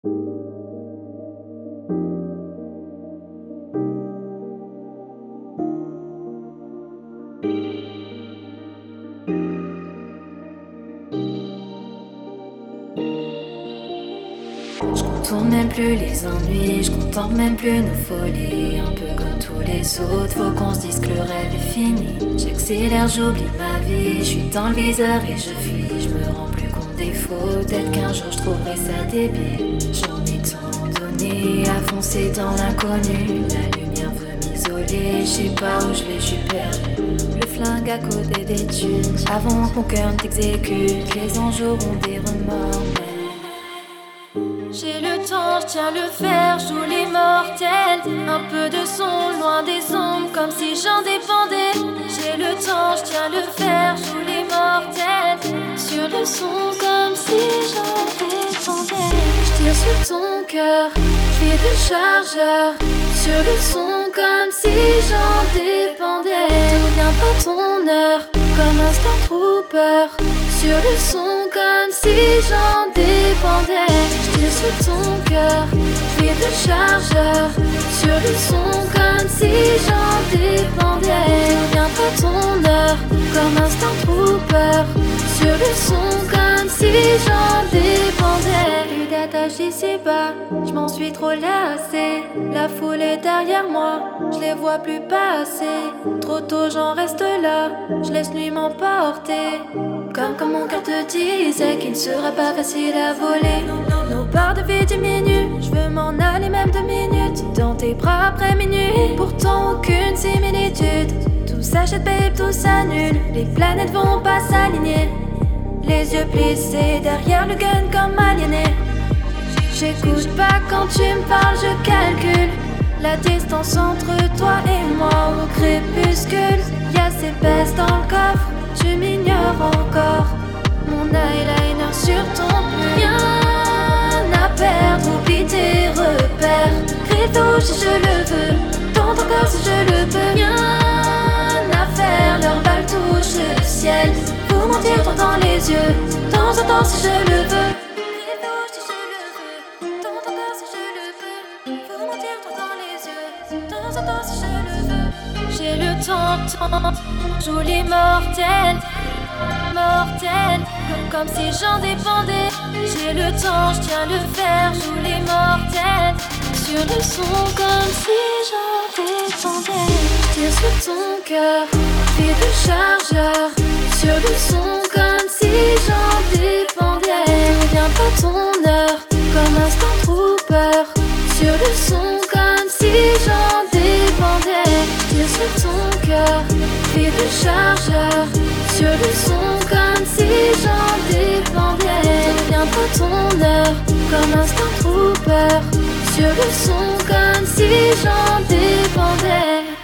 Je contourne même plus les ennuis, je contemple même plus nos folies. Un peu comme tous les autres, faut qu'on se dise que le rêve est fini. J'accélère, j'oublie ma vie, je suis dans le viseur et je fuis. Je me rends plus compte des fautes, peut-être qu'un jour je trouverai ça débile. J'en ai tant donné à foncer dans l'inconnu. La lumière veut m'isoler, je sais pas où je vais, je suis perdu. Le flingue à côté des thunes, avant que mon cœur ne t'exécute. Les anges auront des remords, mais j'ai le temps, je tiens le fer, je joue l'immortel. Un peu de son, loin des ombres, comme si j'en dépendais. J'ai le temps, je tiens le fer, je joue l'immortel. Sur le son, comme si j'en dépendais. Je tire sur ton cœur, je vis de chargeur. Sur le son, comme si j'en dépendais. Tout vient pas ton heure, comme un Stormtrooper. Sur le son, comme si j'en dépendais. Je tire sur ton cœur, je vis de chargeur. Sur le son, comme si j'en dépendais. Tout vient pas ton heure, comme un Stormtrooper. Sur le son, comme si j'en dépendais. Plus d'attache ici-bas, je m'en suis trop lassée. La foule est derrière moi, je les vois plus passer. Trop tôt j'en reste là, je laisse lui m'emporter. Comme mon cœur te disait qu'il ne sera pas facile à voler. Nos barres de vie diminuent, je veux m'en aller même 2 minutes dans tes bras après minuit. Pourtant aucune similitude, tout s'achète babe, tout s'annule. Les planètes vont pas s'aligner, les yeux plissés derrière le gun comme aliéné. J'écoute pas quand tu me parles, je calcule la distance entre toi et moi au crépuscule. Y'a ces baisses dans le coffre, tu m'ignores encore. Mon eyeliner sur ton pull. Rien à perdre, oublie tes repères. Rideau si je le veux, dans ton corps si je le peux. Rien à faire, leurs balles touchent le ciel. Faut mentir droit dans les yeux, temps en temps si je le veux. Rideau si je le veux, dans ton corps si je le peux. Faut mentir droit dans les yeux, temps en temps si je le veux. J'ai le temps, joue l'immortel, mortel, comme si j'en dépendais. J'ai le temps, je tiens le fer, joue l'immortel. Sur le son, comme si j'en dépendais. Je tire sur ton cœur, fil de chargeur. Sur le son, comme si j'en dépendais. Tout vient pas ton heure, comme un Stormtrooper. Sur le son, comme si j'en dépendais. Je tire sur ton cœur, fil de chargeur. Sur le son, comme si j'en dépendais. Tout vient pas ton heure, comme un Stormtrooper. Sur le son, comme si j'en dépendais.